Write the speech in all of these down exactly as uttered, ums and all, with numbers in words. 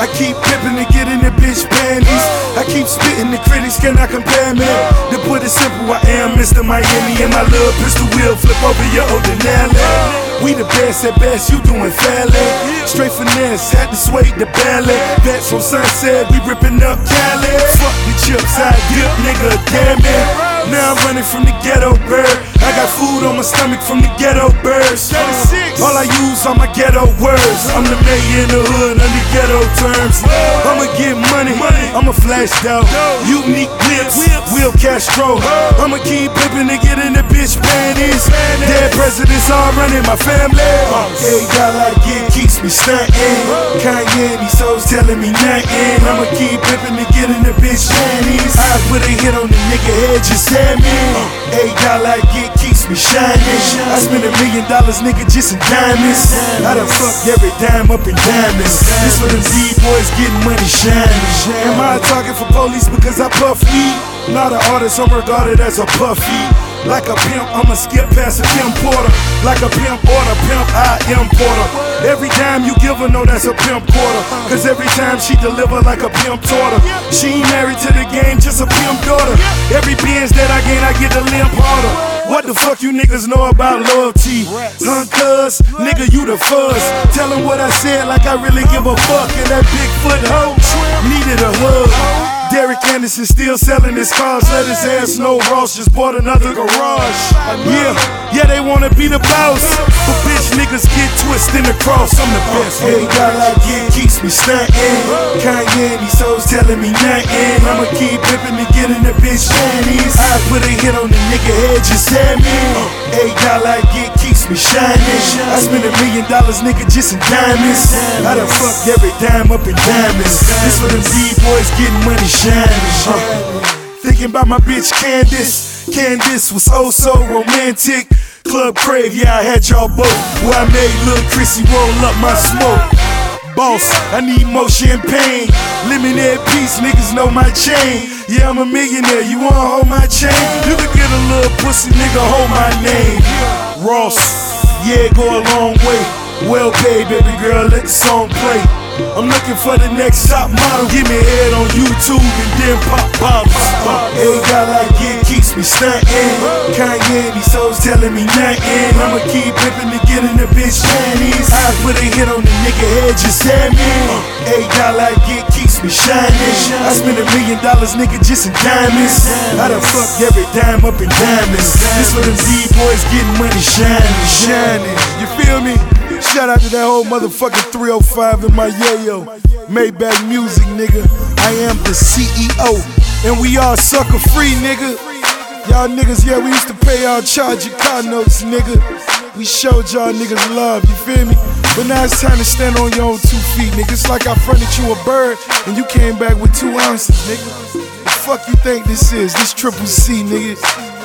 I keep pimping to get in the bitch panties. I keep spitting, the critics cannot compare me. To put it simple, I am Mister Miami, and my little pistol will flip over your old Denali. We the best at best, you doing fairly. Straight finesse, had to sway the ballet. Bets from Sunset, we ripping up Cali. Fuck the chips, I dip, nigga, damn it. Now I'm running from the ghetto bird. I got food on my stomach from the ghetto birds. All I use are my ghetto words. I'm the mayor in the hood under ghetto terms. I'ma get money, I'ma flash out. Unique whips, Will Castro. I'ma keep pimping to get in the bitch panties. Dead presidents all running my family. Every dollar I get keeps me stunting. Kanye and these hoes telling me nothing. I'ma keep pimping to get in the bitch panties. I put a hit on the nigga head, just at me. Every dollar I get keeps me shining. I spend a million dollars, nigga, just in diamonds. I done fucked every dime up in diamonds. This for them D-boys getting money shining. Am I talking for police because I puff weed? Not an artist, I'm regarded as a puffy. Like a pimp, I'ma skip past a Kim Porter. Like a pimp order, pimp, I import her. Every dime you give her, know that's a pimp quarter. Cause every time she deliver like a pimp taught her. She ain't married to the game, just a pimp daughter. Every Benz that I gain, I get a limp harder. What the fuck you niggas know about loyalty? Huh, cuz, nigga, you the fuzz. Tell them what I said like I really give a fuck. And that Bigfoot hoe needed a hug. Derek Anderson still selling his cars. Let his ass know Ross just bought another garage. Yeah, yeah, they wanna be the boss, but bitch niggas get twisted in the cross. I'm the best. Every dollar I get keeps me stunting. Kanye and these hoes telling me nothing. I'ma keep pimping to get in the bitch panties. I put a hit on the nigga head, just at me. Every dollar I get keeps me shining. I spend a million dollars, nigga, just in diamonds. I done fucked every dime up in diamonds. This for them D-boys getting money shining. Uh, thinking about my bitch Candace. Candace was oh so romantic. Club Crave, yeah, I had y'all both. Where I made Lil' Chrissy roll up my smoke. Boss, I need more champagne. Lemonade piece, niggas know my chain. Yeah, I'm a millionaire, you wanna hold my chain? You can get a little pussy, nigga, hold my name. Ross, yeah, go a long way. Well paid, baby girl, let the song play. I'm looking for the next top model. Give me head on YouTube and then pop bottles. Uh, every dollar I get keeps me stunting. Kanye and these hoes telling me nothing. I'ma keep pimping to get in the bitch panties. I put a hit on the nigga head, just at me. Every dollar I get keeps me shining. I spend a million dollars, nigga, just in diamonds. I done fucked every dime up in diamonds. This for them D-boys getting money shining, shining. You feel me? Shout out to that whole motherfucking three oh five in my yayo. Maybach Music, nigga. I am the C E O, and we all sucker free, nigga. Y'all niggas, yeah, we used to pay y'all charge your car notes, nigga. We showed y'all niggas love, you feel me? But now it's time to stand on your own two feet, nigga. It's like I fronted you a bird, and you came back with two ounces, nigga. The fuck you think this is? This triple C, nigga.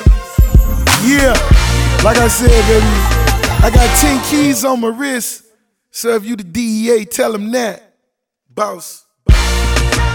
Yeah, like I said, baby. I got ten keys on my wrist, so if you the D E A, tell them that. Boss.